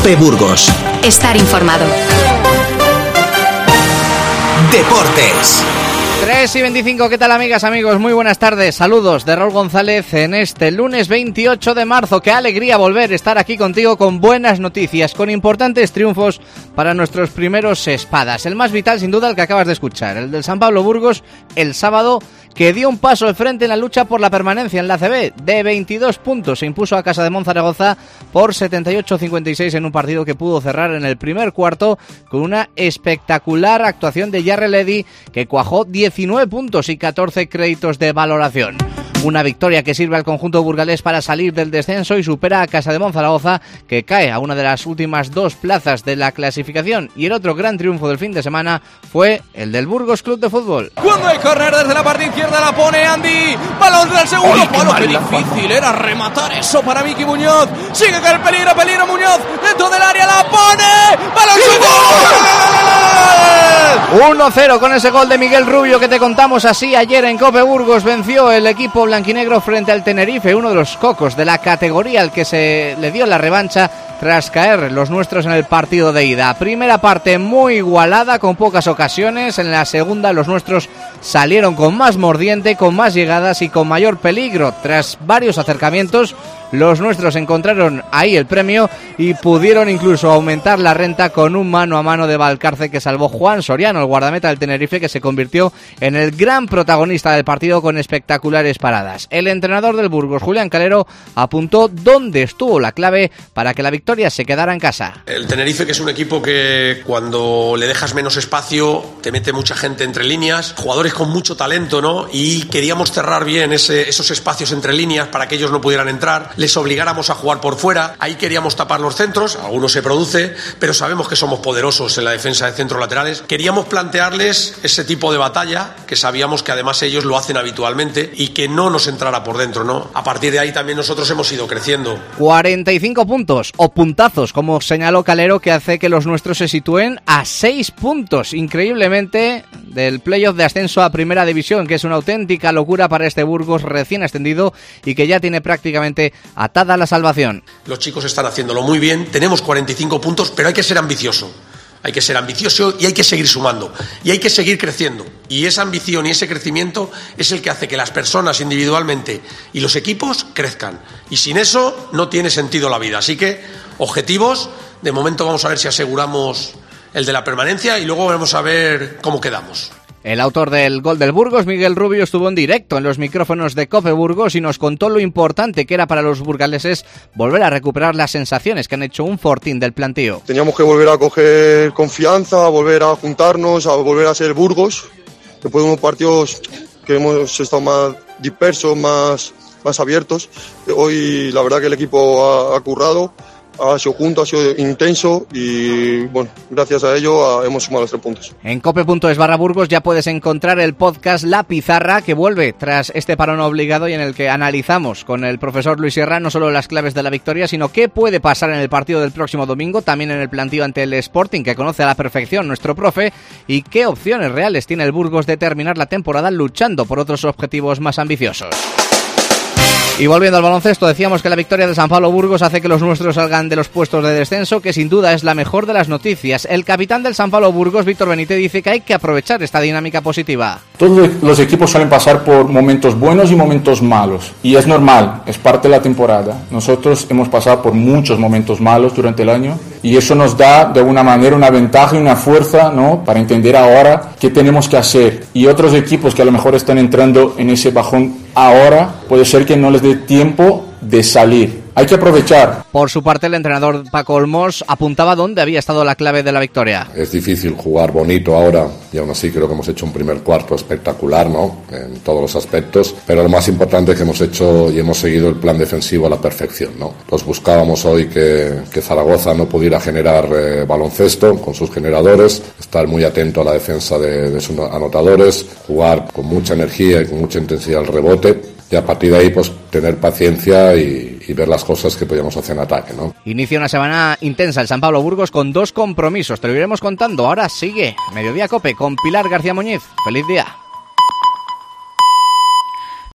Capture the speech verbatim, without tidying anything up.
COPE Burgos. Estar informado. Deportes. tres y veinticinco, ¿qué tal amigas, amigos? Muy buenas tardes, saludos de Raúl González en este lunes veintiocho de marzo. Qué alegría volver a estar aquí contigo con buenas noticias, con importantes triunfos para nuestros primeros espadas. El más vital sin duda el que acabas de escuchar, el del San Pablo Burgos el sábado, que dio un paso al frente en la lucha por la permanencia en la A C B. De veintidós puntos se impuso a Casa de Monzaragoza por setenta y ocho a cincuenta y seis en un partido que pudo cerrar en el primer cuarto con una espectacular actuación de Jarre Ledi, que cuajó diecinueve puntos y catorce créditos de valoración. Una victoria que sirve al conjunto burgalés para salir del descenso y supera a Casa de Monzaragoza, que cae a una de las últimas dos plazas de la clasificación. Y el otro gran triunfo del fin de semana fue el del Burgos Club de Fútbol. Cuando hay córner desde la parte izquierda la pone Andy, balón del segundo Ay, palo, qué, qué difícil era rematar eso para Miki Muñoz. Sigue que el peligro, peligro Muñoz, dentro del área la pone, balón uno cero con ese gol de Miguel Rubio que te contamos así ayer en Cope Burgos. Venció el equipo blanquinegro frente al Tenerife, uno de los cocos de la categoría al que se le dio la revancha tras caer los nuestros en el partido de ida. Primera parte muy igualada, con pocas ocasiones. En la segunda los nuestros salieron con más mordiente, con más llegadas y con mayor peligro. Tras varios acercamientos, los nuestros encontraron ahí el premio y pudieron incluso aumentar la renta con un mano a mano de Valcarce que salvó Juan Soriano, el guardameta del Tenerife, que se convirtió en el gran protagonista del partido con espectaculares paradas. El entrenador del Burgos, Julián Calero, apuntó dónde estuvo la clave para que la victoria se quedara en casa. El Tenerife, que es un equipo que cuando le dejas menos espacio te mete mucha gente entre líneas, jugadores con mucho talento, ¿no? Y queríamos cerrar bien ese, esos espacios entre líneas para que ellos no pudieran entrar, les obligáramos a jugar por fuera. Ahí queríamos tapar los centros, algunos se produce, pero sabemos que somos poderosos en la defensa de centros laterales. Queríamos plantearles ese tipo de batalla, que sabíamos que además ellos lo hacen habitualmente, y que no nos entrara por dentro, ¿no? A partir de ahí también nosotros hemos ido creciendo. cuarenta y cinco puntos, o puntazos, como señaló Calero, que hace que los nuestros se sitúen a seis puntos, increíblemente, del playoff de ascenso a Primera División, que es una auténtica locura para este Burgos recién ascendido y que ya tiene prácticamente atada la salvación. Los chicos están haciéndolo muy bien, tenemos cuarenta y cinco puntos, pero hay que ser ambicioso. Hay que ser ambicioso y hay que seguir sumando. Y hay que seguir creciendo. Y esa ambición y ese crecimiento es el que hace que las personas individualmente y los equipos crezcan. Y sin eso no tiene sentido la vida. Así que, objetivos, de momento vamos a ver si aseguramos el de la permanencia y luego vamos a ver cómo quedamos. El autor del gol del Burgos, Miguel Rubio, estuvo en directo en los micrófonos de Cope Burgos y nos contó lo importante que era para los burgaleses volver a recuperar las sensaciones que han hecho un fortín del plantío. Teníamos que volver a coger confianza, a volver a juntarnos, a volver a ser Burgos, después de unos partidos que hemos estado más dispersos, más, más abiertos. Hoy la verdad que el equipo ha, ha currado. Ha sido junto, ha sido intenso y bueno, gracias a ello hemos sumado los tres puntos. En cope.es barra Burgos ya puedes encontrar el podcast La Pizarra, que vuelve tras este parón obligado y en el que analizamos con el profesor Luis Sierra no solo las claves de la victoria, sino qué puede pasar en el partido del próximo domingo, también en el plantío ante el Sporting, que conoce a la perfección nuestro profe, y qué opciones reales tiene el Burgos de terminar la temporada luchando por otros objetivos más ambiciosos. Y volviendo al baloncesto, decíamos que la victoria de San Pablo Burgos hace que los nuestros salgan de los puestos de descenso, que sin duda es la mejor de las noticias. El capitán del San Pablo Burgos, Víctor Benítez, dice que hay que aprovechar esta dinámica positiva. Todos los equipos suelen pasar por momentos buenos y momentos malos, y es normal, es parte de la temporada. Nosotros hemos pasado por muchos momentos malos durante el año, y eso nos da de alguna manera una ventaja y una fuerza, ¿no?, para entender ahora qué tenemos que hacer. Y otros equipos que a lo mejor están entrando en ese bajón ahora, puede ser que no les dé tiempo de salir. Hay que aprovechar. Por su parte, el entrenador Paco Olmos apuntaba dónde había estado la clave de la victoria. Es difícil jugar bonito ahora y aún así creo que hemos hecho un primer cuarto espectacular, ¿no?, en todos los aspectos, pero lo más importante es que hemos hecho y hemos seguido el plan defensivo a la perfección, ¿no? Pues buscábamos hoy que, que Zaragoza no pudiera generar eh, baloncesto con sus generadores, estar muy atento a la defensa de, de sus anotadores, jugar con mucha energía y con mucha intensidad al rebote. Y a partir de ahí, pues, tener paciencia y, y ver las cosas que podíamos hacer en ataque, ¿no? Inicia una semana intensa el San Pablo Burgos con dos compromisos. Te lo iremos contando. Ahora sigue Mediodía Cope con Pilar García Muñiz. ¡Feliz día!